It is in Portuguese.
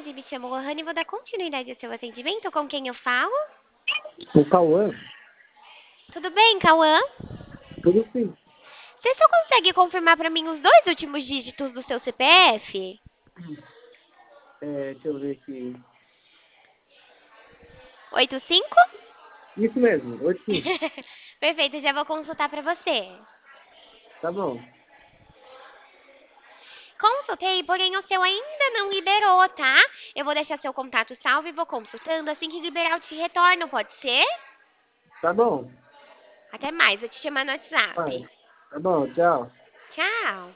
tarde, me chamo Lohane e vou dar continuidade ao seu atendimento. Com quem eu falo? O Cauã? Tudo bem, Cauã? Tudo sim. Você só consegue confirmar para mim os dois últimos dígitos do seu CPF? Deixa eu ver aqui. 85? Isso mesmo, 85. Perfeito, já vou consultar para você. Tá bom. Consultei, porém o seu ainda não liberou, tá? Eu vou deixar seu contato salvo e vou consultando. Assim que liberar, eu te retorno, pode ser? Tá bom. Até mais, vou te chamar no Vai. WhatsApp. Tá bom, tchau. Tchau.